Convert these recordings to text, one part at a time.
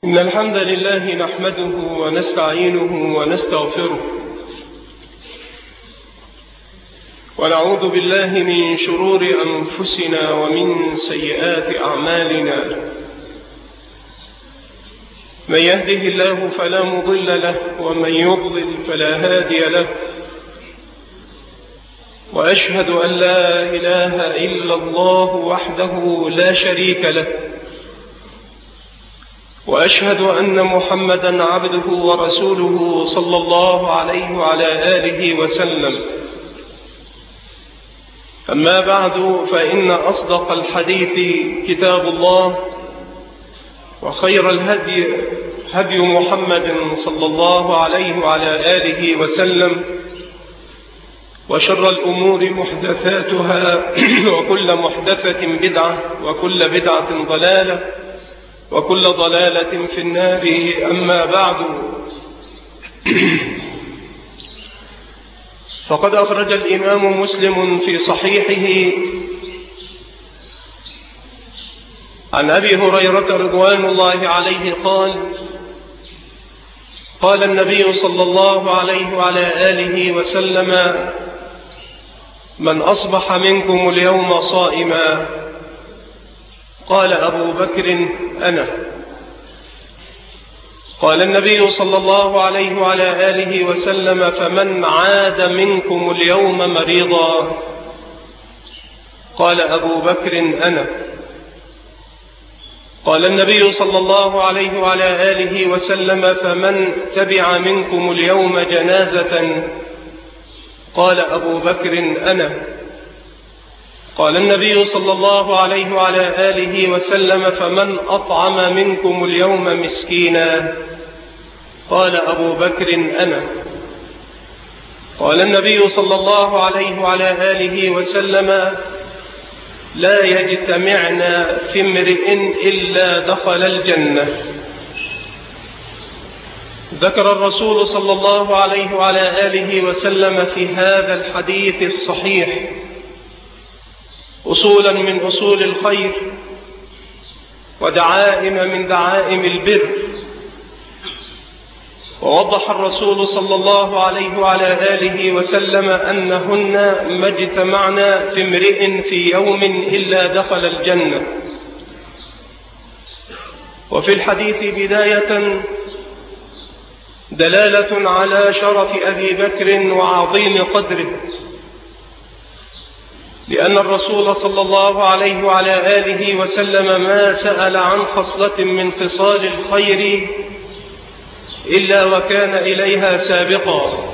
إن الحمد لله نحمده ونستعينه ونستغفره ونعوذ بالله من شرور أنفسنا ومن سيئات أعمالنا. من يهده الله فلا مضل له ومن يضلل فلا هادي له، وأشهد أن لا إله إلا الله وحده لا شريك له، وأشهد أن محمدًا عبده ورسوله صلى الله عليه وعلى آله وسلم. أما بعد، فإن أصدق الحديث كتاب الله، وخير الهدي هدي محمد صلى الله عليه وعلى آله وسلم، وشر الأمور محدثاتها وكل محدثة بدعة وكل بدعة ضلالة وكل ضلالة في النار. أما بعد، فقد أخرج الإمام مسلم في صحيحه عن أبي هريرة رضوان الله عليه قال النبي صلى الله عليه وعلى آله وسلم: من أصبح منكم اليوم صائما؟ قال أبو بكر: أنا. قال النبي صلى الله عليه وعلى آله وسلم: فمن عاد منكم اليوم مريضا؟ قال أبو بكر: أنا. قال النبي صلى الله عليه وعلى آله وسلم: فمن تبع منكم اليوم جنازة؟ قال أبو بكر: أنا. قال النبي صلى الله عليه وعلى آله وسلم: فمن أطعم منكم اليوم مسكينا؟ قال أبو بكر: أنا. قال النبي صلى الله عليه وعلى آله وسلم: لا يجتمعنا في امرئ إلا دخل الجنة. ذكر الرسول صلى الله عليه وعلى آله وسلم في هذا الحديث الصحيح أصولا من أصول الخير ودعائم من دعائم البر، ووضح الرسول صلى الله عليه وعلى آله وسلم أنهن ما اجتمعنا في امرئ في يوم إلا دخل الجنة. وفي الحديث بداية دلالة على شرف أبي بكر وعظيم قدره، لأن الرسول صلى الله عليه وعلى آله وسلم ما سأل عن خصلة من خصال الخير إلا وكان إليها سابقا.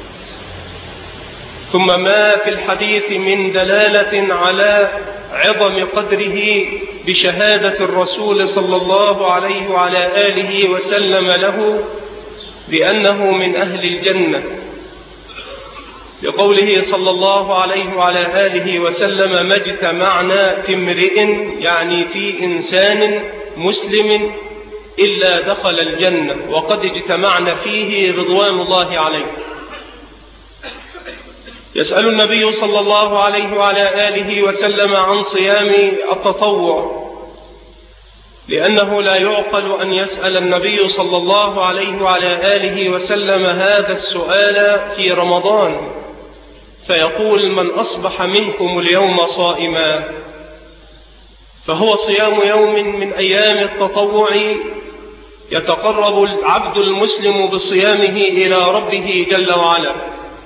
ثم ما في الحديث من دلالة على عظم قدره بشهادة الرسول صلى الله عليه وعلى آله وسلم له بأنه من أهل الجنة، بقوله صلى الله عليه وعلى آله وسلم: ما اجتمعنا في امرئ، يعني في إنسان مسلم، إلا دخل الجنة، وقد اجتمعنا فيه رضوان الله عليه. يسأل النبي صلى الله عليه وعلى آله وسلم عن صيام التطوع، لأنه لا يعقل أن يسأل النبي صلى الله عليه وعلى آله وسلم هذا السؤال في رمضان فيقول: من أصبح منكم اليوم صائما؟ فهو صيام يوم من أيام التطوع يتقرب العبد المسلم بصيامه إلى ربه جل وعلا.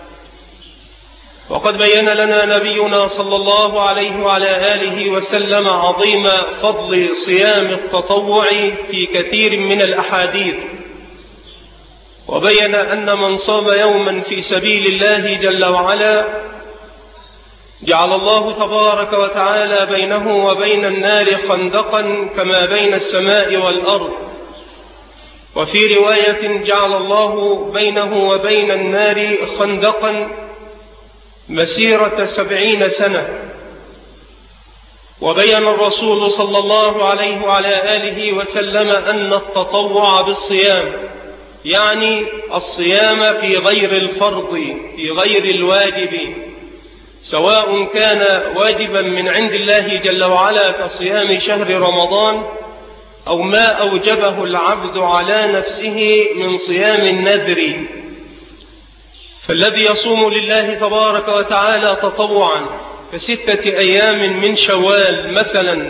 وقد بين لنا نبينا صلى الله عليه وعلى آله وسلم عظيم فضل صيام التطوع في كثير من الأحاديث، وبين أن من صام يوما في سبيل الله جل وعلا جعل الله تبارك وتعالى بينه وبين النار خندقا كما بين السماء والأرض. وفي رواية: جعل الله بينه وبين النار خندقا مسيرة 70 سنة. وبين الرسول صلى الله عليه وعلى آله وسلم أن التطوع بالصيام يعني الصيام في غير الفرض، في غير الواجب، سواء كان واجبا من عند الله جل وعلا كصيام شهر رمضان أو ما أوجبه العبد على نفسه من صيام النذر. فالذي يصوم لله تبارك وتعالى تطوعا ك6 أيام من شوال مثلا،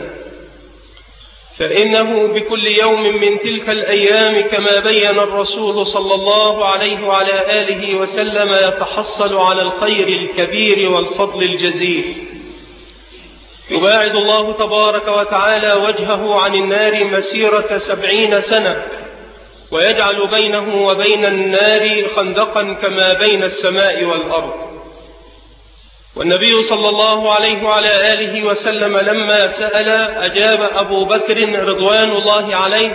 فإنه بكل يوم من تلك الأيام كما بين الرسول صلى الله عليه وعلى آله وسلم يتحصل على الخير الكبير والفضل الجزيل. يباعد الله تبارك وتعالى وجهه عن النار مسيرة 70 سنة، ويجعل بينه وبين النار خندقا كما بين السماء والأرض. والنبي صلى الله عليه وعلى آله وسلم لما سأل أجاب أبو بكر رضوان الله عليه،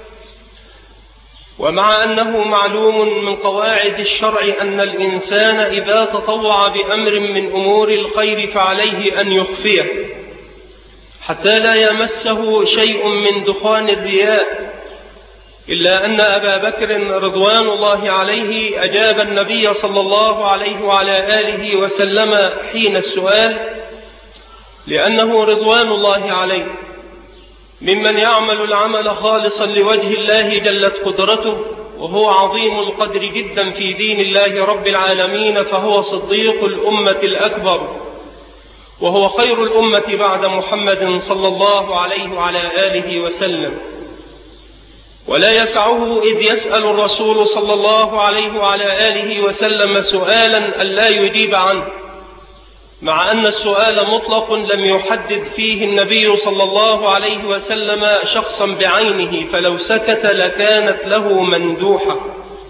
ومع أنه معلوم من قواعد الشرع أن الإنسان إذا تطوع بأمر من أمور الخير فعليه أن يخفيه حتى لا يمسه شيء من دخان الرياء، إلا أن أبا بكر رضوان الله عليه أجاب النبي صلى الله عليه وعلى آله وسلم حين السؤال، لأنه رضوان الله عليه ممن يعمل العمل خالصا لوجه الله جلت قدرته، وهو عظيم القدر جدا في دين الله رب العالمين، فهو صديق الأمة الأكبر، وهو خير الأمة بعد محمد صلى الله عليه وعلى آله وسلم. ولا يسعه إذ يسأل الرسول صلى الله عليه وعلى آله وسلم سؤالا ألا يجيب عنه، مع أن السؤال مطلق لم يحدد فيه النبي صلى الله عليه وسلم شخصا بعينه، فلو سكت لكانت له مندوحة.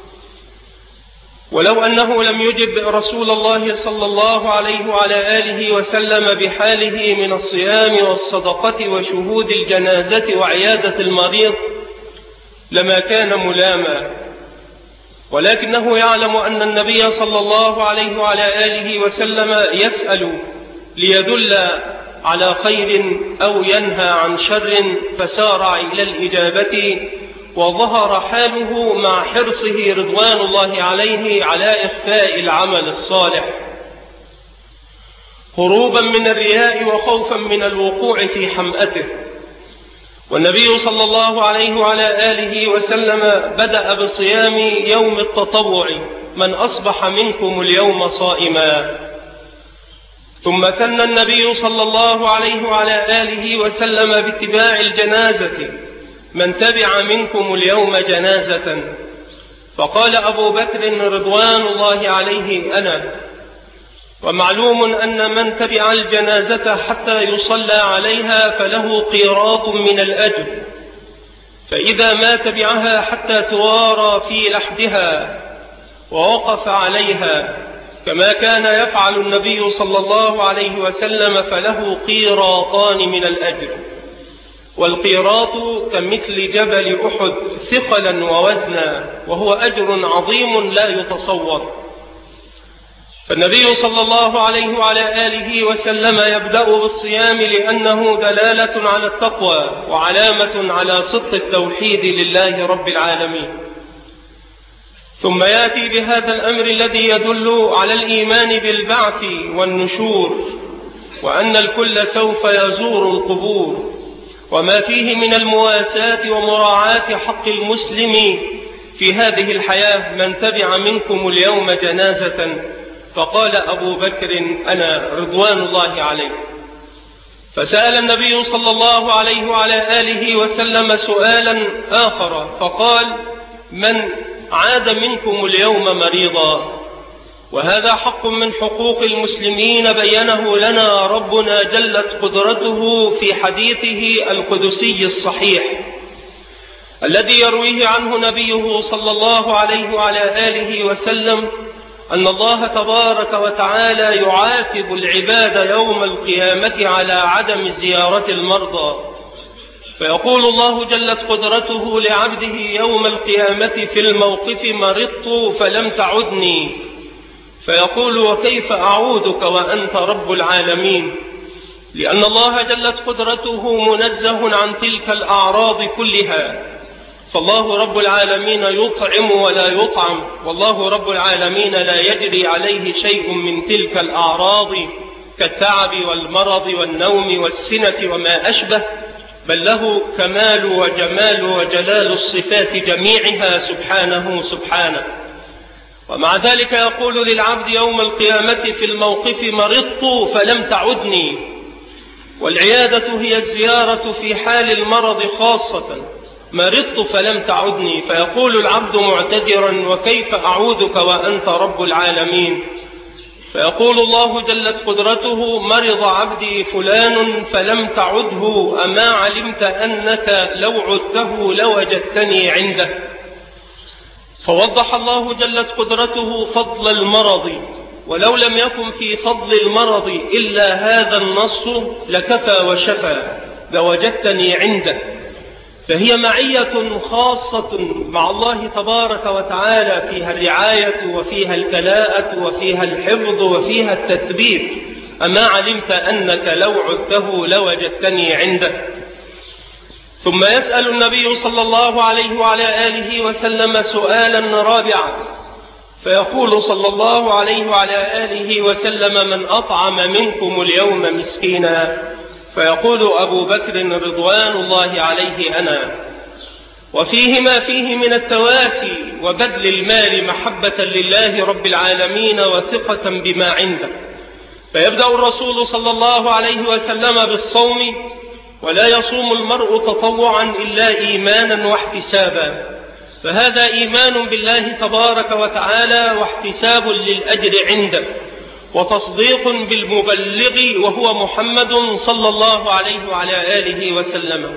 ولو أنه لم يجب رسول الله صلى الله عليه وعلى آله وسلم بحاله من الصيام والصدقة وشهود الجنازة وعيادة المريض لما كان ملاما، ولكنه يعلم أن النبي صلى الله عليه وعلى آله وسلم يسأل ليدل على خير أو ينهى عن شر، فسارع إلى الإجابة، وظهر حاله مع حرصه رضوان الله عليه على إخفاء العمل الصالح، هروبا من الرياء وخوفا من الوقوع في حمأته. والنبي صلى الله عليه وعلى آله وسلم بدأ بصيام يوم التطوع، من أصبح منكم اليوم صائما، ثم ثنى النبي صلى الله عليه وعلى آله وسلم باتباع الجنازة، من تبع منكم اليوم جنازة، فقال أبو بكر رضوان الله عليه أنا. ومعلوم أن من تبع الجنازة حتى يصلى عليها فله قيراط من الأجر، فإذا ما تبعها حتى توارى في لحدها ووقف عليها كما كان يفعل النبي صلى الله عليه وسلم فله قيراطان من الأجر، والقيراط كمثل جبل أحد ثقلا ووزنا، وهو أجر عظيم لا يتصور. فالنبي صلى الله عليه وعلى آله وسلم يبدأ بالصيام لأنه دلالة على التقوى وعلامة على صدق التوحيد لله رب العالمين، ثم يأتي بهذا الأمر الذي يدل على الإيمان بالبعث والنشور، وأن الكل سوف يزور القبور، وما فيه من المواساة ومراعاة حق المسلم في هذه الحياة، من تبع منكم اليوم جنازة، فقال أبو بكر أنا رضوان الله عليه. فسأل النبي صلى الله عليه وعلى آله وسلم سؤالا آخر فقال من عاد منكم اليوم مريضا، وهذا حق من حقوق المسلمين بينه لنا ربنا جلت قدرته في حديثه القدسي الصحيح الذي يرويه عنه نبيه صلى الله عليه وعلى آله وسلم أن الله تبارك وتعالى يعاتب العباد يوم القيامة على عدم زيارة المرضى، فيقول الله جلت قدرته لعبده يوم القيامة في الموقف مرضت فلم تعدني، فيقول وكيف أعودك وأنت رب العالمين، لأن الله جلت قدرته منزه عن تلك الأعراض كلها، فالله رب العالمين يطعم ولا يطعم، والله رب العالمين لا يجري عليه شيء من تلك الأعراض كالتعب والمرض والنوم والسنة وما أشبه، بل له كمال وجمال وجلال الصفات جميعها سبحانه. ومع ذلك يقول للعبد يوم القيامة في الموقف: مرضت فلم تعدني. والعيادة هي الزيارة في حال المرض خاصة. مرضت فلم تعدني، فيقول العبد معتذرا: وكيف أعودك وأنت رب العالمين؟ فيقول الله جلت قدرته: مرض عبدي فلان فلم تعده، أما علمت أنك لو عدته لوجدتني عنده. فوضح الله جلت قدرته فضل المرض، ولو لم يكن في فضل المرض إلا هذا النص لكفى وشفى: لوجدتني عنده. فهي معية خاصة مع الله تبارك وتعالى، فيها الرعاية وفيها الكلاءة وفيها الحفظ وفيها التثبيت. أما علمت أنك لو عدته لوجدتني عنده. ثم يسأل النبي صلى الله عليه وعلى آله وسلم سؤالا رابعا، فيقول صلى الله عليه وعلى آله وسلم: من أطعم منكم اليوم مسكينا؟ فيقول أبو بكر رضوان الله عليه: أنا. وفيه ما فيه من التواسي وبذل المال محبة لله رب العالمين وثقة بما عنده. فيبدأ الرسول صلى الله عليه وسلم بالصوم، ولا يصوم المرء تطوعا إلا إيمانا واحتسابا، فهذا إيمان بالله تبارك وتعالى واحتساب للأجر عنده، وتصديق بالمبلغ وهو محمد صلى الله عليه وعلى آله وسلم.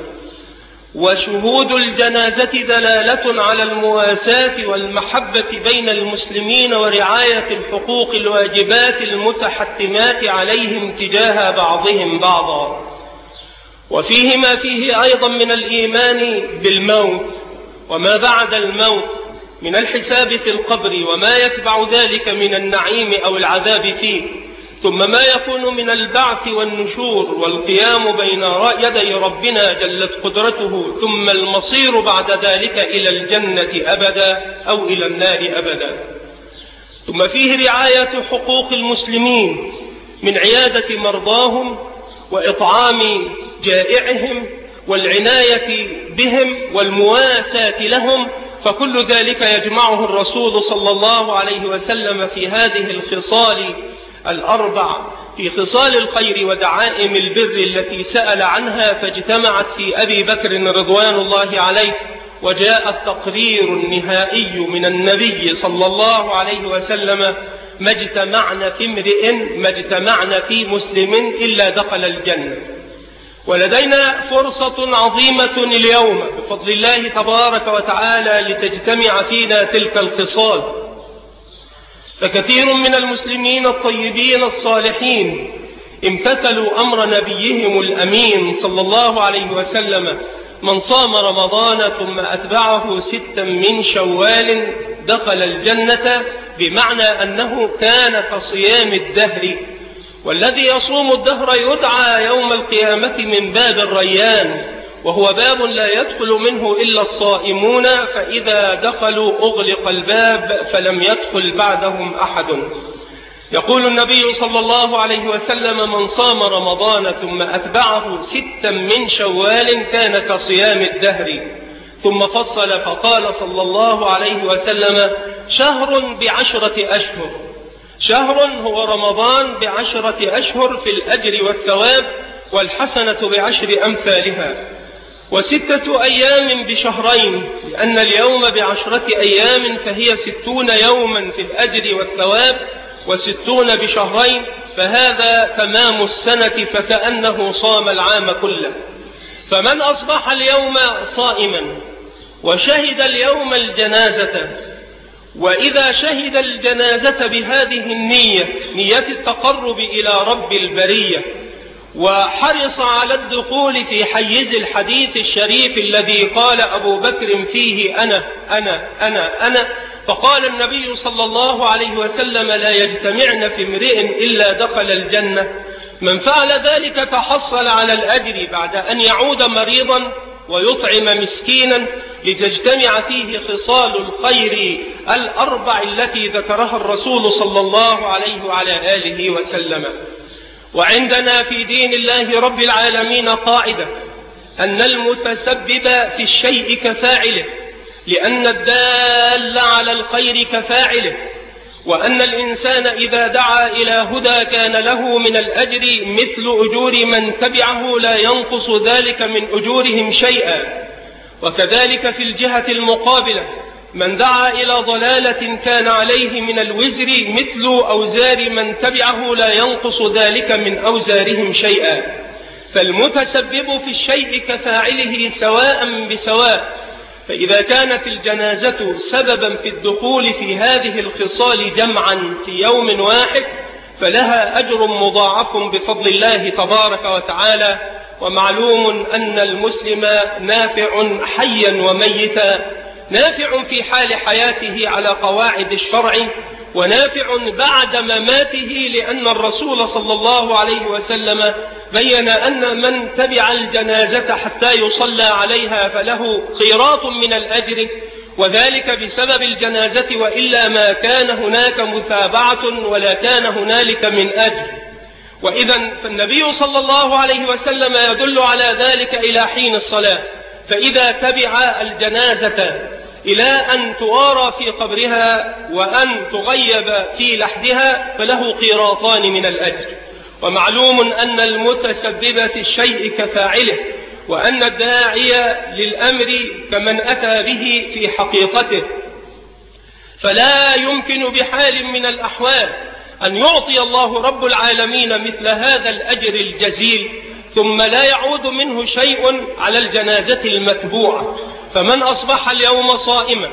وشهود الجنازة دلالة على المواساة والمحبة بين المسلمين ورعاية الحقوق الواجبات المتحتمات عليهم تجاه بعضهم بعضا. وفيه ما فيه أيضا من الإيمان بالموت وما بعد الموت من الحساب في القبر وما يتبع ذلك من النعيم أو العذاب فيه، ثم ما يكون من البعث والنشور والقيام بين يدي ربنا جلت قدرته، ثم المصير بعد ذلك إلى الجنة أبدا أو إلى النار أبدا. ثم فيه رعاية حقوق المسلمين من عيادة مرضاهم وإطعام جائعهم والعناية بهم والمواساة لهم، فكل ذلك يجمعه الرسول صلى الله عليه وسلم في هذه الخصال الأربع، في خصال الخير ودعائم البر التي سأل عنها، فاجتمعت في أبي بكر رضوان الله عليه. وجاء التقرير النهائي من النبي صلى الله عليه وسلم: ما اجتمعنا في امرئ ما اجتمعنا في مسلم إلا دخل الجنة. ولدينا فرصة عظيمة اليوم بفضل الله تبارك وتعالى لتجتمع فينا تلك الخصال، فكثير من المسلمين الطيبين الصالحين امتثلوا أمر نبيهم الأمين صلى الله عليه وسلم: من صام رمضان ثم أتبعه 6 من شوال دخل الجنة، بمعنى أنه كان كصيام الدهر. والذي يصوم الدهر يدعى يوم القيامة من باب الريان، وهو باب لا يدخل منه إلا الصائمون، فإذا دخلوا أغلق الباب فلم يدخل بعدهم أحد. يقول النبي صلى الله عليه وسلم: من صام رمضان ثم أتبعه 6 من شوال كان كصيام الدهر. ثم فصل فقال صلى الله عليه وسلم: شهر ب10 أشهر. شهر هو رمضان ب10 أشهر في الأجر والثواب، والحسنة ب10 أمثالها. و6 أيام بشهرين، لأن اليوم ب10 أيام فهي 60 يوما في الأجر والثواب، و60 بشهرين فهذا تمام السنة، فكأنه صام العام كله. فمن أصبح اليوم صائما وشهد اليوم الجنازة، وإذا شهد الجنازة بهذه النية، نية التقرب إلى رب البرية، وحرص على الدخول في حيز الحديث الشريف الذي قال أبو بكر فيه: أنا أنا أنا أنا، فقال النبي صلى الله عليه وسلم: لا يجتمعن في امرئ إلا دخل الجنة. من فعل ذلك تحصل على الأجر بعد أن يعود مريضا ويطعم مسكينا، لتجتمع فيه خصال الخير الأربع التي ذكرها الرسول صلى الله عليه وعلى آله وسلم. وعندنا في دين الله رب العالمين قاعدة: أن المتسبب في الشيء كفاعله، لأن الدال على الخير كفاعله، وأن الإنسان إذا دعا إلى هدى كان له من الأجر مثل أجور من تبعه لا ينقص ذلك من أجورهم شيئا. وكذلك في الجهة المقابلة من دعا إلى ضلالة كان عليه من الوزر مثل أوزار من تبعه لا ينقص ذلك من أوزارهم شيئا. فالمتسبب في الشيء كفاعله سواء بسواء. فإذا كانت الجنازة سببا في الدخول في هذه الخصال جمعا في يوم واحد فلها أجر مضاعف بفضل الله تبارك وتعالى. ومعلوم أن المسلم نافع حيا وميتا، نافع في حال حياته على قواعد الشرع، ونافع بعد مماته، لأن الرسول صلى الله عليه وسلم بين أن من تبع الجنازة حتى يصلى عليها فله قيراط من الأجر، وذلك بسبب الجنازة، وإلا ما كان هناك مثابعة ولا كان هنالك من أجر. وإذا فالنبي صلى الله عليه وسلم يدل على ذلك إلى حين الصلاة. فإذا تبع الجنازة إلى أن توارى في قبرها وأن تغيب في لحدها فله قيراطان من الأجر. ومعلوم أن المتسبب في الشيء كفاعله، وأن الداعي للأمر كمن أتى به في حقيقته. فلا يمكن بحال من الأحوال أن يعطي الله رب العالمين مثل هذا الأجر الجزيل ثم لا يعود منه شيء على الجنازة المتبوعة. فمن أصبح اليوم صائما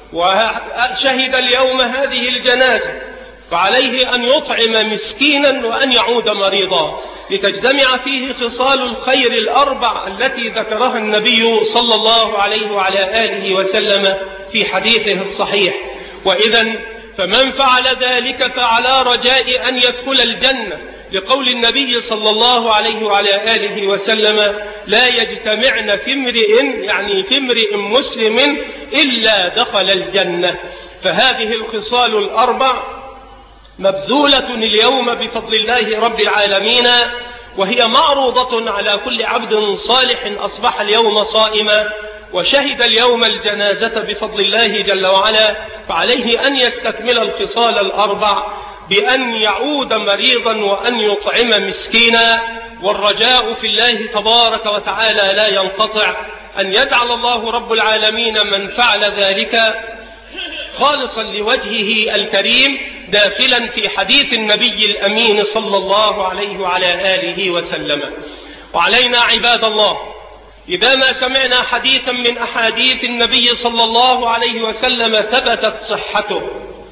وشهد اليوم هذه الجنازة فعليه أن يطعم مسكينا وأن يعود مريضا، لتجتمع فيه خصال الخير الأربع التي ذكرها النبي صلى الله عليه وعلى آله وسلم في حديثه الصحيح. وإذا فمن فعل ذلك فعلى رجاء أن يدخل الجنة، لقول النبي صلى الله عليه وعلى آله وسلم: لا يجتمعن في امرئ، يعني في امرئ مسلم، إلا دخل الجنة. فهذه الخصال الأربع مبذولة اليوم بفضل الله رب العالمين، وهي معروضة على كل عبد صالح أصبح اليوم صائما وشهد اليوم الجنازة بفضل الله جل وعلا، فعليه أن يستكمل الخصال الأربع بأن يعود مريضا وأن يطعم مسكينا. والرجاء في الله تبارك وتعالى لا ينقطع، أن يجعل الله رب العالمين من فعل ذلك خالصا لوجهه الكريم، داخلا في حديث النبي الأمين صلى الله عليه وعلى آله وسلم. وعلينا عباد الله إذا ما سمعنا حديثا من أحاديث النبي صلى الله عليه وسلم ثبتت صحته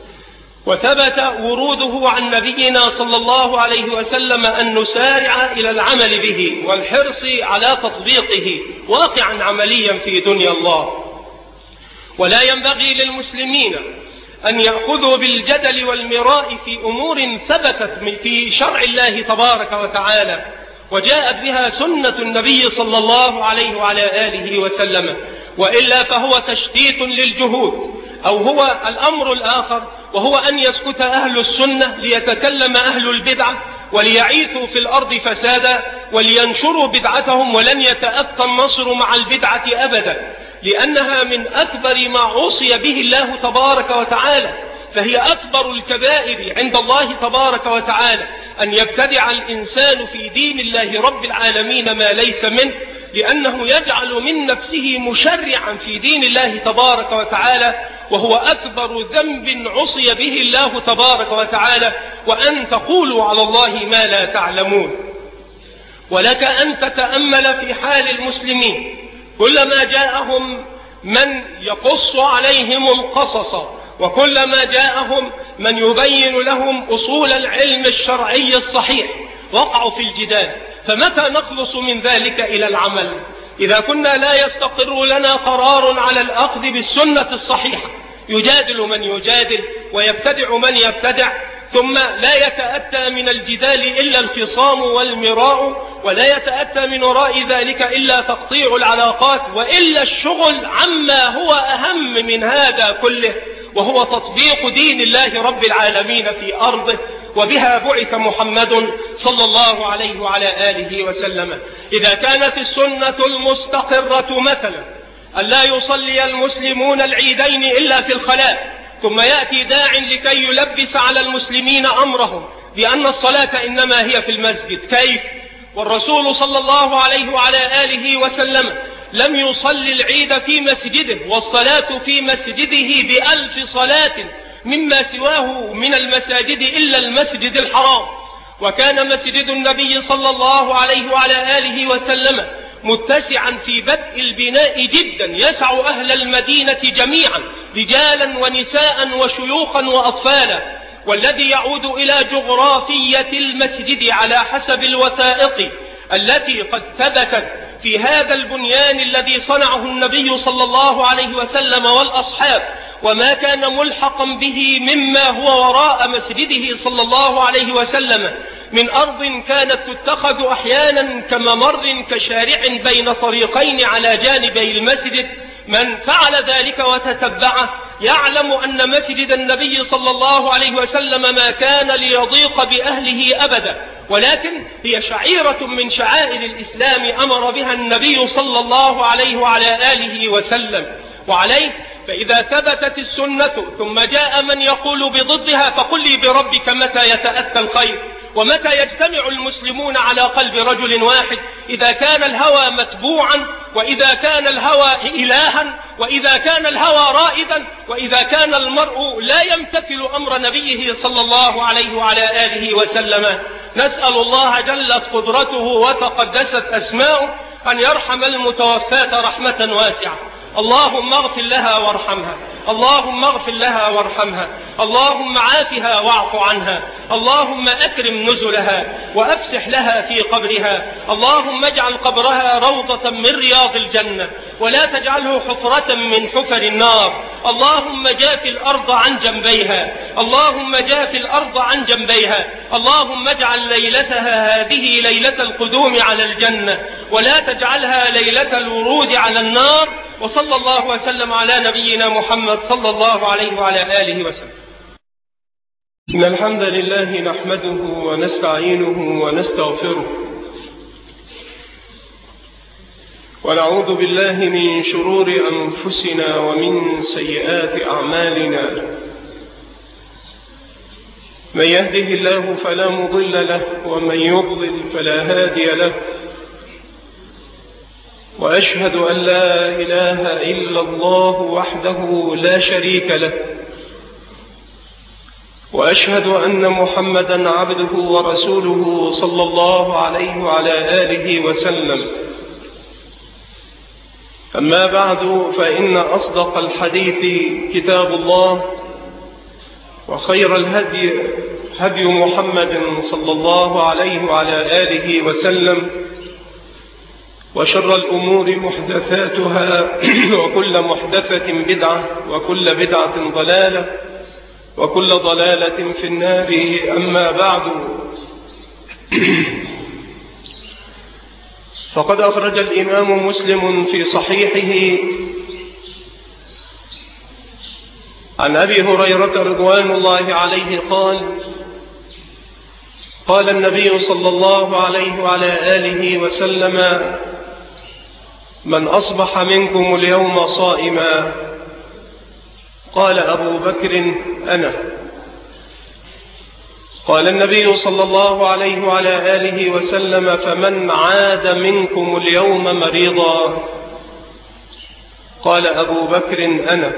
وثبت وروده عن نبينا صلى الله عليه وسلم أن نسارع إلى العمل به والحرص على تطبيقه واقعا عمليا في دنيا الله. ولا ينبغي للمسلمين أن يأخذوا بالجدل والمراء في أمور ثبتت في شرع الله تبارك وتعالى وجاءت بها سنة النبي صلى الله عليه وعلى آله وسلم، وإلا فهو تشتيت للجهود. أو هو الأمر الآخر، وهو أن يسكت أهل السنة ليتكلم أهل البدعة وليعيثوا في الأرض فسادا ولينشروا بدعتهم، ولن يتأتى النصر مع البدعة أبدا، لأنها من أكبر ما عصي به الله تبارك وتعالى. فهي أكبر الكبائر عند الله تبارك وتعالى أن يبتدع الإنسان في دين الله رب العالمين ما ليس منه، لأنه يجعل من نفسه مشرعا في دين الله تبارك وتعالى، وهو أكبر ذنب عصي به الله تبارك وتعالى، وأن تقولوا على الله ما لا تعلمون. ولك أن تتأمل في حال المسلمين كلما جاءهم من يقص عليهم القصص، وكلما جاءهم من يبين لهم أصول العلم الشرعي الصحيح وقعوا في الجدال. فمتى نخلص من ذلك إلى العمل؟ إذا كنا لا يستقر لنا قرار على الأخذ بالسنة الصحيحة، يجادل من يجادل ويبتدع من يبتدع، ثم لا يتأتى من الجدال إلا الخصام والمراء، ولا يتأتى من وراء ذلك إلا تقطيع العلاقات، وإلا الشغل عما هو أهم من هذا كله، وهو تطبيق دين الله رب العالمين في أرضه. وبها بعث محمد صلى الله عليه وعلى آله وسلم. إذا كانت السنة المستقرة مثلا ألا يصلي المسلمون العيدين إلا في الخلاء، ثم يأتي داع لكي يلبس على المسلمين أمرهم بأن الصلاة إنما هي في المسجد، كيف؟ والرسول صلى الله عليه وعلى آله وسلم لم يصلي العيد في مسجده، والصلاة في مسجده ب1000 صلاة مما سواه من المساجد إلا المسجد الحرام. وكان مسجد النبي صلى الله عليه وعلى آله وسلم متسعا في بدء البناء جدا، يسع أهل المدينة جميعا رجالا ونساء وشيوخا وأطفالا. والذي يعود إلى جغرافية المسجد على حسب الوثائق التي قد ثبتت في هذا البنيان الذي صنعه النبي صلى الله عليه وسلم والأصحاب، وما كان ملحقا به مما هو وراء مسجده صلى الله عليه وسلم من أرض كانت تتخذ أحيانا كممر كشارع بين طريقين على جانبي المسجد. من فعل ذلك وتتبعه يعلم أن مسجد النبي صلى الله عليه وسلم ما كان ليضيق بأهله أبدا، ولكن هي شعيرة من شعائر الإسلام أمر بها النبي صلى الله عليه وعلى آله وسلم. وعليه فإذا ثبتت السنة ثم جاء من يقول بضدها فقل لي بربك متى يتأتى الخير، ومتى يجتمع المسلمون على قلب رجل واحد؟ إذا كان الهوى متبوعا، وإذا كان الهوى إلها، وإذا كان الهوى رائدا، وإذا كان المرء لا يمتثل أمر نبيه صلى الله عليه وعلى آله وسلم. نسأل الله جلت قدرته وتقدست أسماؤه أن يرحم المتوفاة رحمة واسعة. اللهم اغفر لها وارحمها، اللهم اغفر لها وارحمها، اللهم عافها واعف عنها، اللهم أكرم نزلها وأفسح لها في قبرها، اللهم اجعل قبرها روضة من رياض الجنة ولا تجعله حفرة من حفر النار. اللهم جاف الأرض عن جنبيها، اللهم جاف الأرض عن جنبيها، اللهم اجعل ليلتها هذه ليلة القدوم على الجنة ولا تجعلها ليلة الورود على النار. وصلى الله وسلم على نبينا محمد صلى الله عليه وعلى آله وسلم. إن الحمد لله نحمده ونستعينه ونستغفره، ونعوذ بالله من شرور أنفسنا ومن سيئات أعمالنا. من يهده الله فلا مضل له، ومن يضلل فلا هادي له. وأشهد أن لا إله إلا الله وحده لا شريك له، وأشهد أن محمدا عبده ورسوله صلى الله عليه وعلى آله وسلم. أما بعد، فإن أصدق الحديث كتاب الله، وخير الهدي هدي محمد صلى الله عليه وعلى آله وسلم، وشر الأمور محدثاتها وكل محدثة بدعة وكل بدعة ضلالة وكل ضلالة في النار. أما بعد، فقد أخرج الإمام مسلم في صحيحه عن أبي هريرة رضوان الله عليه قال: قال النبي صلى الله عليه وعلى آله وسلم: من أصبح منكم اليوم صائما؟ قال أبو بكر: أنا. قال النبي صلى الله عليه وعلى آله وسلم: فمن عاد منكم اليوم مريضا؟ قال أبو بكر: أنا.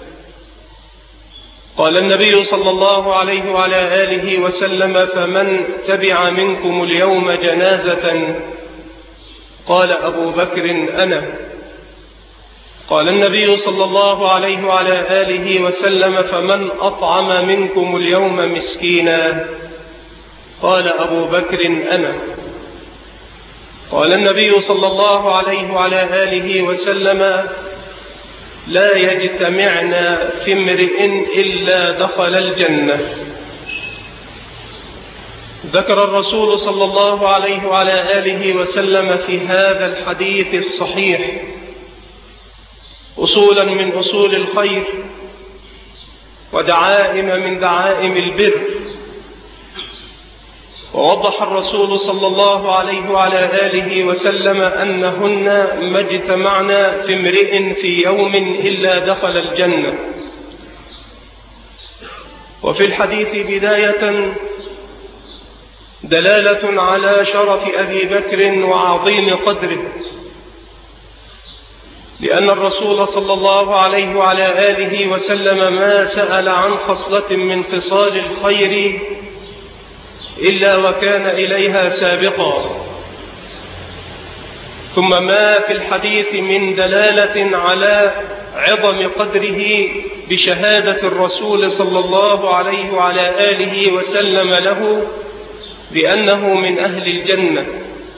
قال النبي صلى الله عليه وعلى آله وسلم: فمن تبع منكم اليوم جنازة؟ قال أبو بكر: أنا. قال النبي صلى الله عليه وعلى آله وسلم: فمن أطعم منكم اليوم مسكينا؟ قال أبو بكر: أنا. قال النبي صلى الله عليه وعلى آله وسلم: لا يجتمعنا في امرئ إلا دخل الجنة. ذكر الرسول صلى الله عليه وعلى آله وسلم في هذا الحديث الصحيح أصولا من أصول الخير ودعائم من دعائم البر، ووضح الرسول صلى الله عليه وعلى آله وسلم أنهن ما اجتمعن في امرئ في يوم إلا دخل الجنة. وفي الحديث بداية دلالة على شرف أبي بكر وعظيم قدره، لأن الرسول صلى الله عليه وعلى آله وسلم ما سأل عن خصلة من خصال الخير إلا وكان إليها سابقا. ثم ما في الحديث من دلالة على عظم قدره بشهادة الرسول صلى الله عليه وعلى آله وسلم له بأنه من أهل الجنة،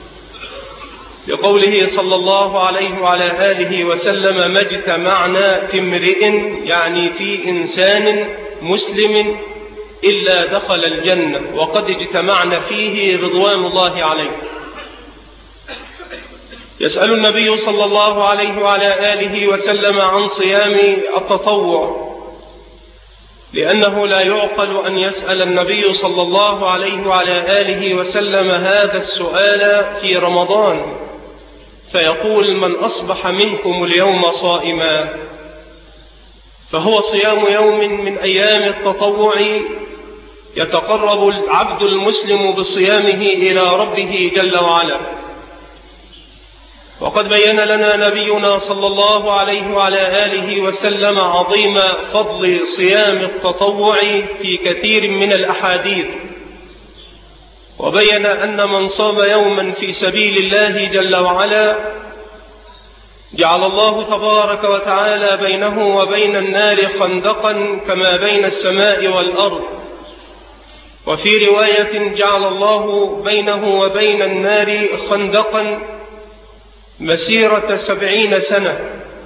بقوله صلى الله عليه وعلى آله وسلم ما اجتمعنا في امرئ، يعني في إنسان مسلم إلا دخل الجنة، وقد اجتمعنا فيه رضوان الله عليه. يسأل النبي صلى الله عليه وعلى آله وسلم عن صيام التطوع، لأنه لا يعقل أن يسأل النبي صلى الله عليه وعلى آله وسلم هذا السؤال في رمضان فيقول من أصبح منكم اليوم صائما، فهو صيام يوم من أيام التطوع يتقرب العبد المسلم بصيامه إلى ربه جل وعلا. وقد بين لنا نبينا صلى الله عليه وعلى آله وسلم عظيم فضل صيام التطوع في كثير من الأحاديث، وبين أن من صام يوما في سبيل الله جل وعلا جعل الله تبارك وتعالى بينه وبين النار خندقا كما بين السماء والأرض. وفي رواية جعل الله بينه وبين النار خندقا مسيرة 70 سنة.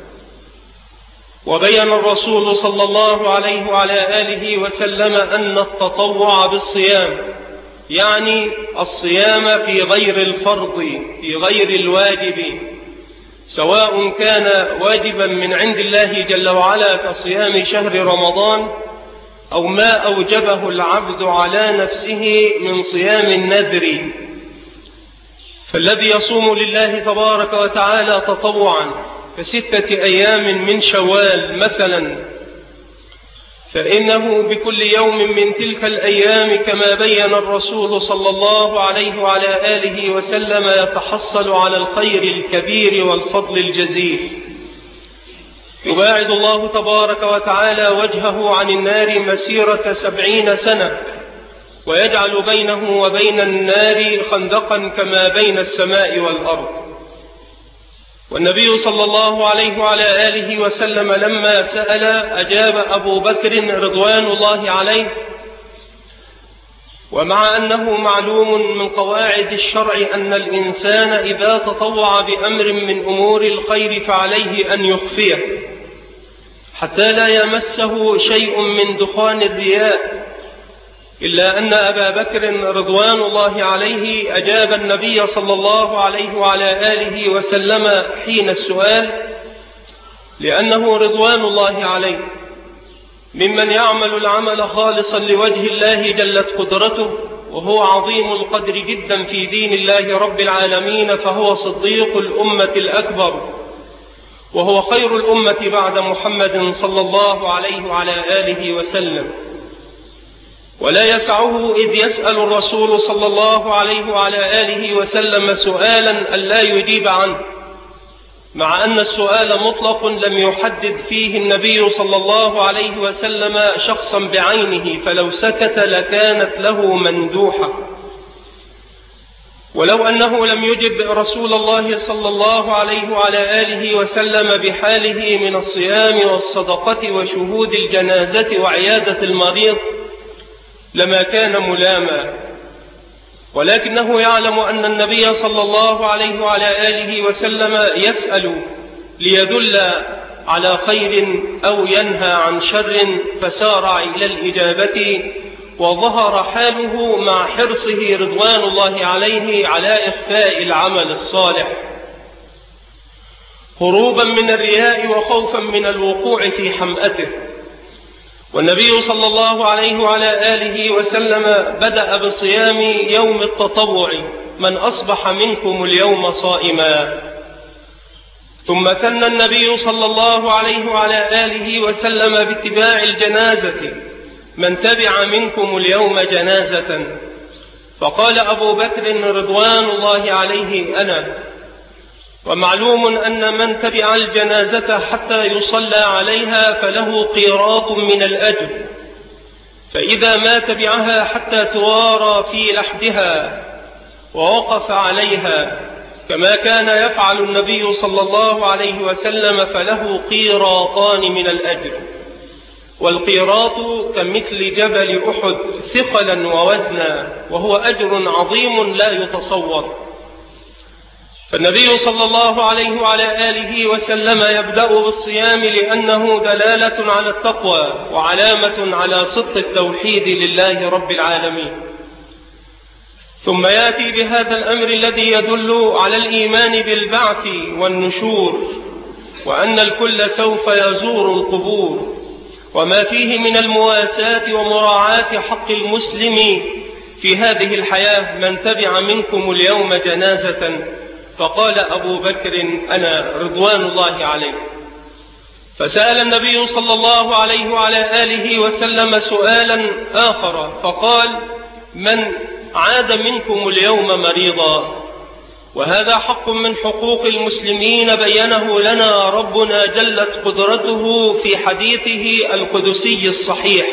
وبين الرسول صلى الله عليه وعلى آله وسلم أن التطوع بالصيام يعني الصيام في غير الفرض، في غير الواجب، سواء كان واجبا من عند الله جل وعلا كصيام شهر رمضان أو ما أوجبه العبد على نفسه من صيام النذر. فالذي يصوم لله تبارك وتعالى تطوعا ك6 أيام من شوال مثلا، فإنه بكل يوم من تلك الأيام كما بين الرسول صلى الله عليه وعلى آله وسلم يتحصل على الخير الكبير والفضل الجزيل. يباعد الله تبارك وتعالى وجهه عن النار مسيرة 70 سنة، ويجعل بينه وبين النار خندقا كما بين السماء والأرض. والنبي صلى الله عليه وعلى آله وسلم لما سأل أجاب أبو بكر رضوان الله عليه، ومع أنه معلوم من قواعد الشرع أن الإنسان إذا تطوع بأمر من أمور الخير فعليه أن يخفيه حتى لا يمسه شيء من دخان الرياء، إلا أن أبا بكر رضوان الله عليه أجاب النبي صلى الله عليه وعلى آله وسلم حين السؤال، لأنه رضوان الله عليه ممن يعمل العمل خالصا لوجه الله جلت قدرته، وهو عظيم القدر جدا في دين الله رب العالمين، فهو صديق الأمة الأكبر، وهو خير الأمة بعد محمد صلى الله عليه وعلى آله وسلم. ولا يسعه إذ يسأل الرسول صلى الله عليه وعلى آله وسلم سؤالا ألا يجيب عنه، مع أن السؤال مطلق لم يحدد فيه النبي صلى الله عليه وسلم شخصا بعينه، فلو سكت لكانت له مندوحة. ولو أنه لم يجب رسول الله صلى الله عليه وعلى آله وسلم بحاله من الصيام والصدقة وشهود الجنازة وعيادة المريض لما كان ملاما، ولكنه يعلم أن النبي صلى الله عليه وعلى آله وسلم يسأل ليدل على خير أو ينهى عن شر، فسارع إلى الإجابة، وظهر حاله مع حرصه رضوان الله عليه على إخفاء العمل الصالح، هروبا من الرياء وخوفا من الوقوع في حمأته. والنبي صلى الله عليه وعلى آله وسلم بدأ بصيام يوم التطوع: من أصبح منكم اليوم صائما. ثم ثنى النبي صلى الله عليه وعلى آله وسلم باتباع الجنازة: من تبع منكم اليوم جنازة. فقال أبو بكر رضوان الله عليه: أنا. ومعلوم أن من تبع الجنازة حتى يصلى عليها فله قيراط من الأجر، فإذا ما تبعها حتى توارى في لحدها ووقف عليها كما كان يفعل النبي صلى الله عليه وسلم فله قيراطان من الأجر. والقيراط كمثل جبل أحد ثقلا ووزنا، وهو أجر عظيم لا يتصور. فالنبي صلى الله عليه وعلى آله وسلم يبدأ بالصيام لأنه دلالة على التقوى وعلامة على صدق التوحيد لله رب العالمين، ثم يأتي بهذا الأمر الذي يدل على الإيمان بالبعث والنشور، وأن الكل سوف يزور القبور، وما فيه من المواساة ومراعاة حق المسلم في هذه الحياة: من تبع منكم اليوم جنازة. فقال أبو بكر: أنا، رضوان الله عليه. فسأل النبي صلى الله عليه وعلى آله وسلم سؤالا آخر فقال: من عاد منكم اليوم مريضا. وهذا حق من حقوق المسلمين بينه لنا ربنا جلت قدرته في حديثه القدسي الصحيح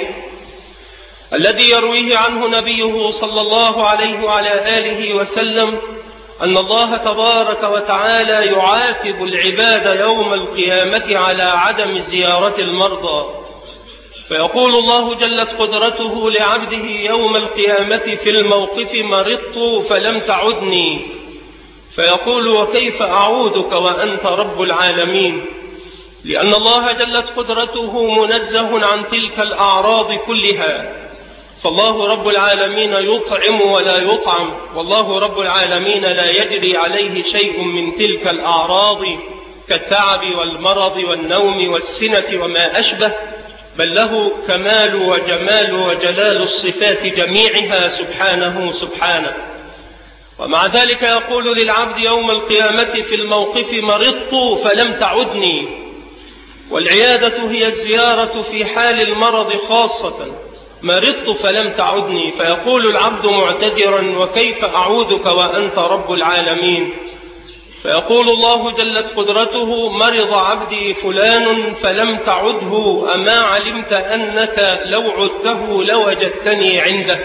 الذي يرويه عنه نبيه صلى الله عليه وعلى آله وسلم أن الله تبارك وتعالى يعاتب العباد يوم القيامة على عدم زيارة المرضى، فيقول الله جلت قدرته لعبده يوم القيامة في الموقف: مرضت فلم تعدني. فيقول: وكيف أعودك وأنت رب العالمين؟ لأن الله جلت قدرته منزه عن تلك الأعراض كلها، فالله رب العالمين يطعم ولا يطعم، والله رب العالمين لا يجري عليه شيء من تلك الأعراض كالتعب والمرض والنوم والسنة وما أشبه، بل له كمال وجمال وجلال الصفات جميعها سبحانه. ومع ذلك يقول للعبد يوم القيامة في الموقف: مرضت فلم تعدني. والعيادة هي الزيارة في حال المرض خاصة. مرضت فلم تعدني، فيقول العبد معتذرا: وكيف أعودك وأنت رب العالمين؟ فيقول الله جلت قدرته: مرض عبدي فلان فلم تعده، أما علمت أنك لو عدته لوجدتني عنده.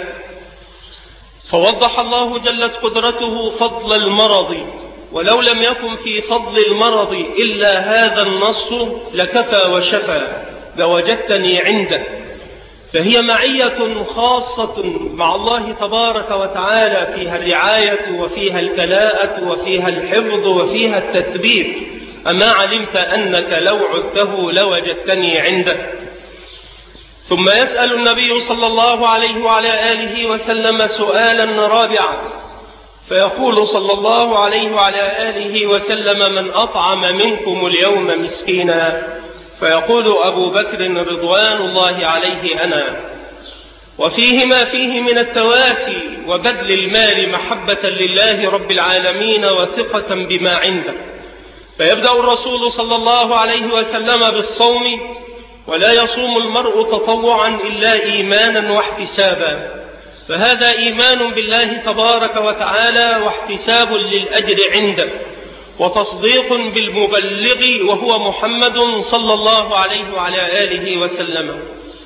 فوضح الله جلت قدرته فضل المرض، ولو لم يكن في فضل المرض إلا هذا النص لكفى وشفى: لوجدتني عنده. فهي معية خاصة مع الله تبارك وتعالى، فيها الرعاية وفيها الكلاءة وفيها الحفظ وفيها التثبيت. أما علمت أنك لو عدته لوجدتني عنده. ثم يسأل النبي صلى الله عليه وعلى آله وسلم سؤالا رابعا، فيقول صلى الله عليه وعلى آله وسلم: من أطعم منكم اليوم مسكينا. فيقول أبو بكر رضوان الله عليه: أنا. وفيه ما فيه من التواسي وبذل المال محبة لله رب العالمين وثقة بما عنده. فيبدأ الرسول صلى الله عليه وسلم بالصوم، ولا يصوم المرء تطوعا إلا إيمانا واحتسابا، فهذا إيمان بالله تبارك وتعالى واحتساب للأجر عنده، وتصديق بالمبلغ وهو محمد صلى الله عليه وعلى آله وسلم.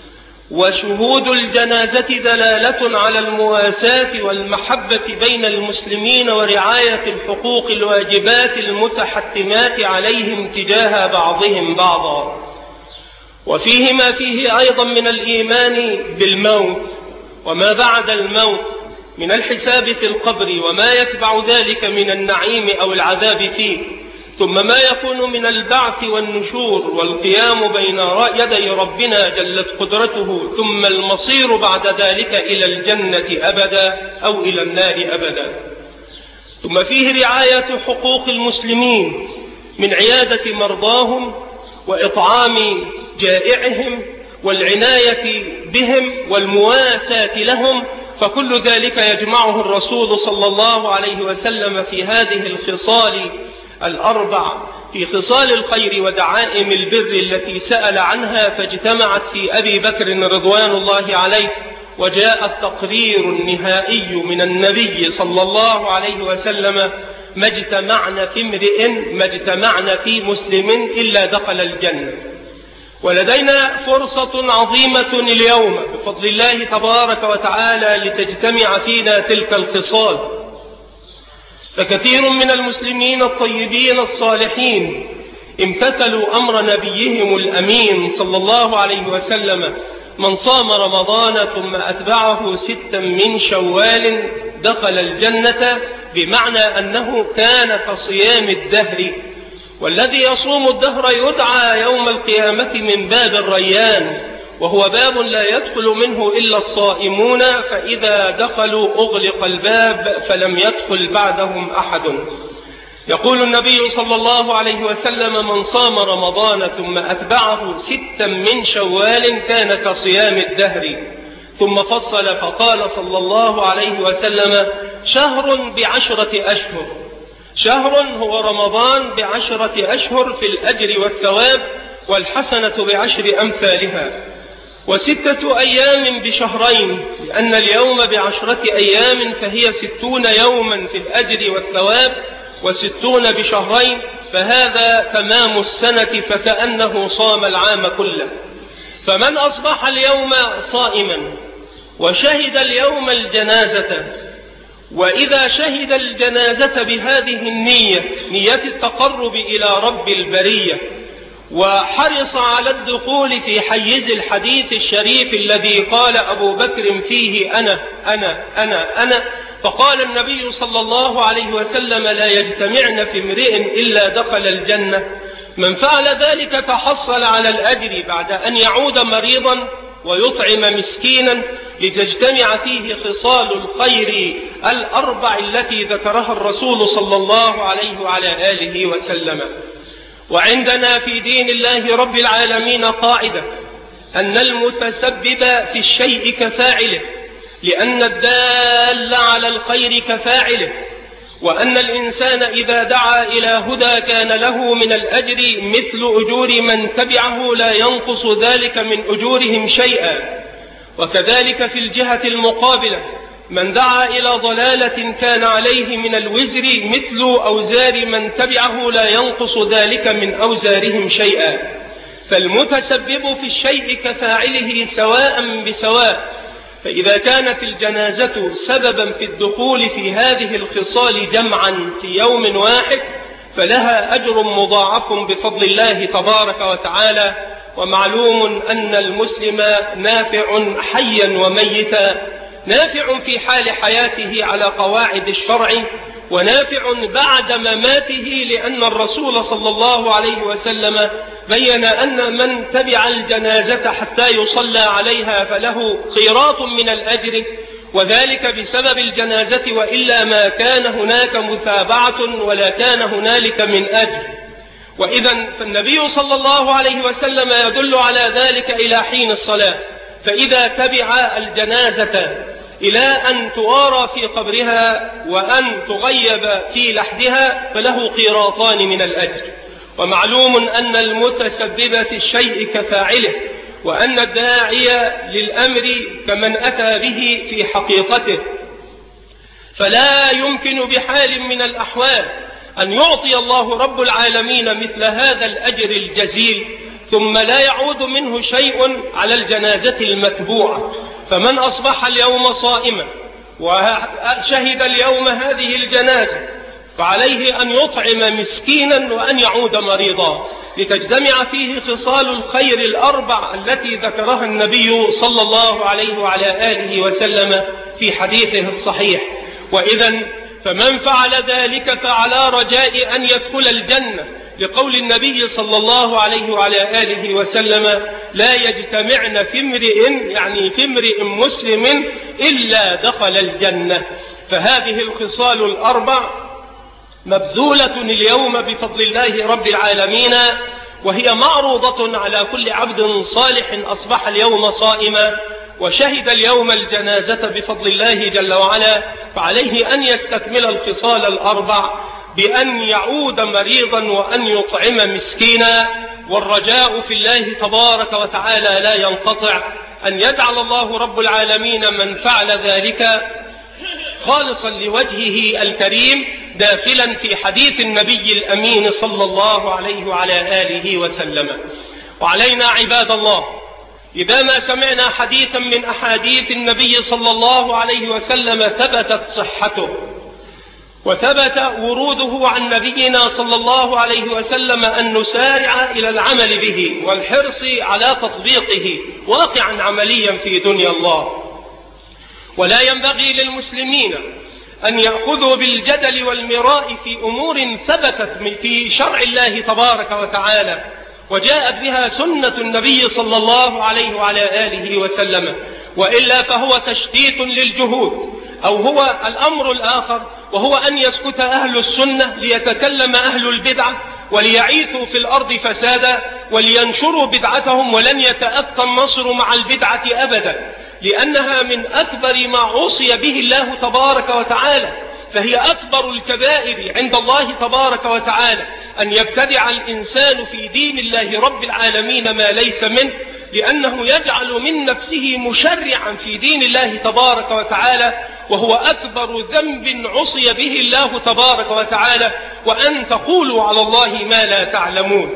وشهود الجنازة دلالة على المواساة والمحبة بين المسلمين ورعاية الحقوق الواجبات المتحتمات عليهم تجاه بعضهم بعضا. وفيه ما فيه أيضا من الإيمان بالموت وما بعد الموت من الحساب في القبر وما يتبع ذلك من النعيم أو العذاب فيه، ثم ما يكون من البعث والنشور والقيام بين يدي ربنا جلت قدرته، ثم المصير بعد ذلك إلى الجنة أبدا أو إلى النار أبدا. ثم فيه رعاية حقوق المسلمين من عيادة مرضاهم وإطعام جائعهم والعناية بهم والمواساة لهم، فكل ذلك يجمعه الرسول صلى الله عليه وسلم في هذه الخصال الأربع، في خصال الخير ودعائم البر التي سأل عنها فاجتمعت في أبي بكر رضوان الله عليه. وجاء التقرير النهائي من النبي صلى الله عليه وسلم: ما اجتمعنا في امرئ، ما اجتمعنا في مسلم إلا دخل الجنة. ولدينا فرصة عظيمة اليوم بفضل الله تبارك وتعالى لتجتمع فينا تلك الخصال، فكثير من المسلمين الطيبين الصالحين امتثلوا أمر نبيهم الأمين صلى الله عليه وسلم: من صام رمضان ثم أتبعه 6 من شوال دخل الجنة، بمعنى أنه كان كصيام الدهر. والذي يصوم الدهر يدعى يوم القيامة من باب الريان، وهو باب لا يدخل منه إلا الصائمون، فإذا دخلوا أغلق الباب فلم يدخل بعدهم أحد. يقول النبي صلى الله عليه وسلم: من صام رمضان ثم أتبعه 6 من شوال كان كصيام الدهر. ثم فصل فقال صلى الله عليه وسلم: شهر ب10 أشهر. شهر هو رمضان ب10 أشهر في الأجر والثواب، والحسنة ب10 أمثالها. و6 أيام بشهرين، لأن اليوم ب10 أيام فهي 60 يوما في الأجر والثواب، و60 بشهرين فهذا تمام السنة، فكأنه صام العام كله. فمن أصبح اليوم صائما وشهد اليوم الجنازة، وإذا شهد الجنازة بهذه النية، نية التقرب إلى رب البرية، وحرص على الدخول في حيز الحديث الشريف الذي قال أبو بكر فيه: أنا أنا أنا أنا، فقال النبي صلى الله عليه وسلم: لا يجتمعن في امرئ إلا دخل الجنة. من فعل ذلك تحصل على الأجر بعد أن يعود مريضا ويطعم مسكينا، لتجتمع فيه خصال الخير الأربع التي ذكرها الرسول صلى الله عليه وعلى آله وسلم. وعندنا في دين الله رب العالمين قاعدة: أن المتسبب في الشيء كفاعله، لأن الدال على الخير كفاعله، وأن الإنسان إذا دعا إلى هدى كان له من الأجر مثل أجور من تبعه لا ينقص ذلك من أجورهم شيئا. وكذلك في الجهة المقابلة: من دعا إلى ضلالة كان عليه من الوزر مثل أوزار من تبعه لا ينقص ذلك من أوزارهم شيئا. فالمتسبب في الشيء كفاعله سواء بسواء. فإذا كانت الجنازة سببا في الدخول في هذه الخصال جمعا في يوم واحد، فلها أجر مضاعف بفضل الله تبارك وتعالى. ومعلوم أن المسلم نافع حيا وميتا، نافع في حال حياته على قواعد الشرع، ونافع بعد مماته، لأن الرسول صلى الله عليه وسلم بين أن من تبع الجنازة حتى يصلى عليها فله قيراط من الأجر، وذلك بسبب الجنازة، وإلا ما كان هناك مثابعة ولا كان هنالك من أجر. وإذا فالنبي صلى الله عليه وسلم يدل على ذلك إلى حين الصلاة، فإذا تبع الجنازة إلى أن توارى في قبرها وأن تغيب في لحدها فله قيراطان من الأجر. ومعلوم أن المتسبب في الشيء كفاعله، وأن الداعي للأمر كمن أتى به في حقيقته، فلا يمكن بحال من الأحوال أن يعطي الله رب العالمين مثل هذا الأجر الجزيل ثم لا يعود منه شيء على الجنازة المتبوعة. فمن أصبح اليوم صائما وشهد اليوم هذه الجنازة فعليه أن يطعم مسكينا وأن يعود مريضا، لتجتمع فيه خصال الخير الأربع التي ذكرها النبي صلى الله عليه وعلى آله وسلم في حديثه الصحيح. وإذا فمن فعل ذلك فعلى رجاء أن يدخل الجنة، لقول النبي صلى الله عليه وعلى آله وسلم: لا يجتمعن في امرئ، يعني في امرئ مسلم، إلا دخل الجنة. فهذه الخصال الأربع مبذولة اليوم بفضل الله رب العالمين، وهي معروضة على كل عبد صالح أصبح اليوم صائما وشهد اليوم الجنازة بفضل الله جل وعلا، فعليه أن يستكمل الخصال الأربع بأن يعود مريضا وأن يطعم مسكينا، والرجاء في الله تبارك وتعالى لا ينقطع أن يجعل الله رب العالمين من فعل ذلك خالصا لوجهه الكريم داخلا في حديث النبي الأمين صلى الله عليه وعلى آله وسلم. وعلينا عباد الله إذا ما سمعنا حديثا من أحاديث النبي صلى الله عليه وسلم ثبتت صحته وثبت وروده عن نبينا صلى الله عليه وسلم أن نسارع إلى العمل به والحرص على تطبيقه واقعا عمليا في دنيا الله. ولا ينبغي للمسلمين أن يأخذوا بالجدل والمراء في أمور ثبتت في شرع الله تبارك وتعالى وجاءت بها سنة النبي صلى الله عليه وعلى آله وسلم، وإلا فهو تشتيت للجهود. أو هو الأمر الآخر وهو أن يسكت أهل السنة ليتكلم أهل البدعة وليعيثوا في الأرض فسادا ولينشروا بدعتهم، ولن يتأتى النصر مع البدعة أبدا، لأنها من أكبر ما عصي به الله تبارك وتعالى، فهي أكبر الكبائر عند الله تبارك وتعالى أن يبتدع الإنسان في دين الله رب العالمين ما ليس منه، لأنه يجعل من نفسه مشرعا في دين الله تبارك وتعالى، وهو أكبر ذنب عصي به الله تبارك وتعالى، وأن تقولوا على الله ما لا تعلمون.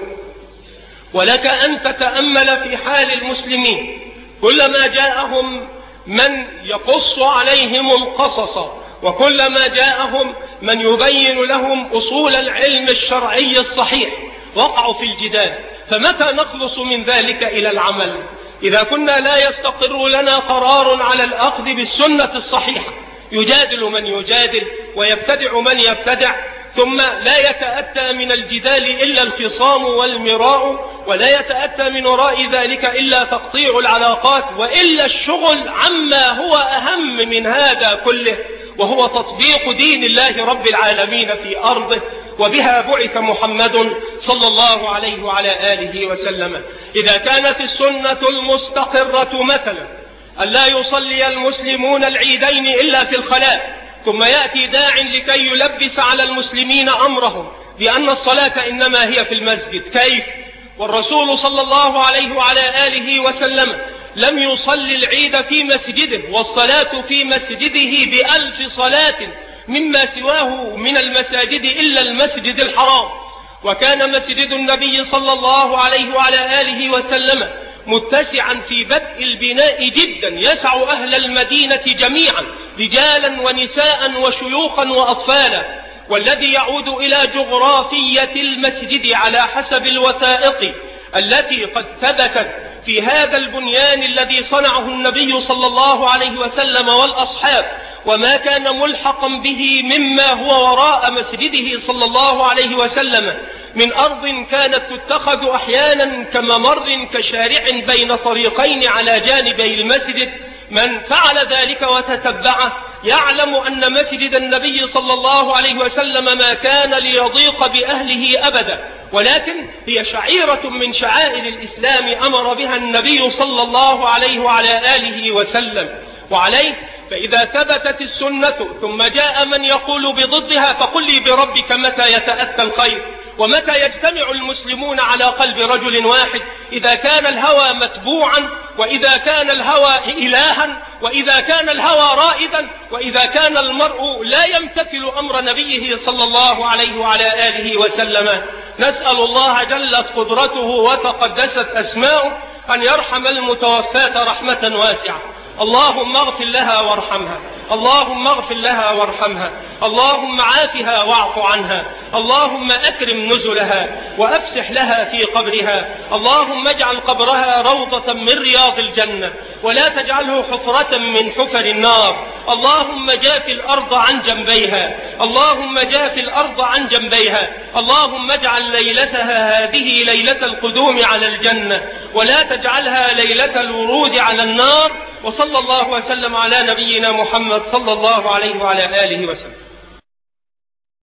ولك أن تتأمل في حال المسلمين كلما جاءهم من يقص عليهم القصص، وكلما جاءهم من يبين لهم أصول العلم الشرعي الصحيح وقعوا في الجدال. فمتى نخلص من ذلك إلى العمل؟ إذا كنا لا يستقر لنا قرار على الأخذ بالسنة الصحيحة يجادل من يجادل ويبتدع من يبتدع، ثم لا يتأتى من الجدال إلا الخصام والمراء، ولا يتأتى من وراء ذلك إلا تقطيع العلاقات، وإلا الشغل عما هو أهم من هذا كله، وهو تطبيق دين الله رب العالمين في أرضه، وبها بعث محمد صلى الله عليه وعلى آله وسلم. إذا كانت السنة المستقرة مثلا أن لا يصلي المسلمون العيدين إلا في الخلاء، ثم يأتي داع لكي يلبس على المسلمين أمرهم بأن الصلاة إنما هي في المسجد، كيف؟ والرسول صلى الله عليه وعلى آله وسلم لم يصلي العيد في مسجده، والصلاة في مسجده ب1000 صلاة مما سواه من المساجد إلا المسجد الحرام. وكان مسجد النبي صلى الله عليه وعلى آله وسلم متسعا في بدء البناء جدا يسع أهل المدينة جميعا رجالا ونساء وشيوخا وأطفالا، والذي يعود إلى جغرافية المسجد على حسب الوثائق التي قد ثبتت في هذا البنيان الذي صنعه النبي صلى الله عليه وسلم والأصحاب، وما كان ملحقا به مما هو وراء مسجده صلى الله عليه وسلم من أرض كانت تتخذ أحيانا كممر كشارع بين طريقين على جانبي المسجد. من فعل ذلك وتتبعه يعلم أن مسجد النبي صلى الله عليه وسلم ما كان ليضيق بأهله أبدا، ولكن هي شعيرة من شعائر الإسلام أمر بها النبي صلى الله عليه وعلى آله وسلم. وعليه فإذا ثبتت السنة ثم جاء من يقول بضدها فقل لي بربك متى يتأتى الخير، ومتى يجتمع المسلمون على قلب رجل واحد؟ إذا كان الهوى متبوعا، وإذا كان الهوى إلها، وإذا كان الهوى رائدا، وإذا كان المرء لا يمتثل أمر نبيه صلى الله عليه وعلى آله وسلم. نسأل الله جلت قدرته وتقدست أسماؤه أن يرحم المتوفاة رحمة واسعة. اللهم اغفر لها وارحمها، اللهم اغفر لها وارحمها، اللهم عافها واعف عنها، اللهم أكرم نزلها وأفسح لها في قبرها، اللهم اجعل قبرها روضة من رياض الجنة ولا تجعله حفرة من حفر النار. اللهم جاف الأرض عن جنبيها، اللهم جاف الأرض عن جنبيها، اللهم اجعل ليلتها هذه ليلة القدوم على الجنة ولا تجعلها ليلة الورود على النار. وصلى الله وسلم على نبينا محمد صلى الله عليه وعلى آله وسلم.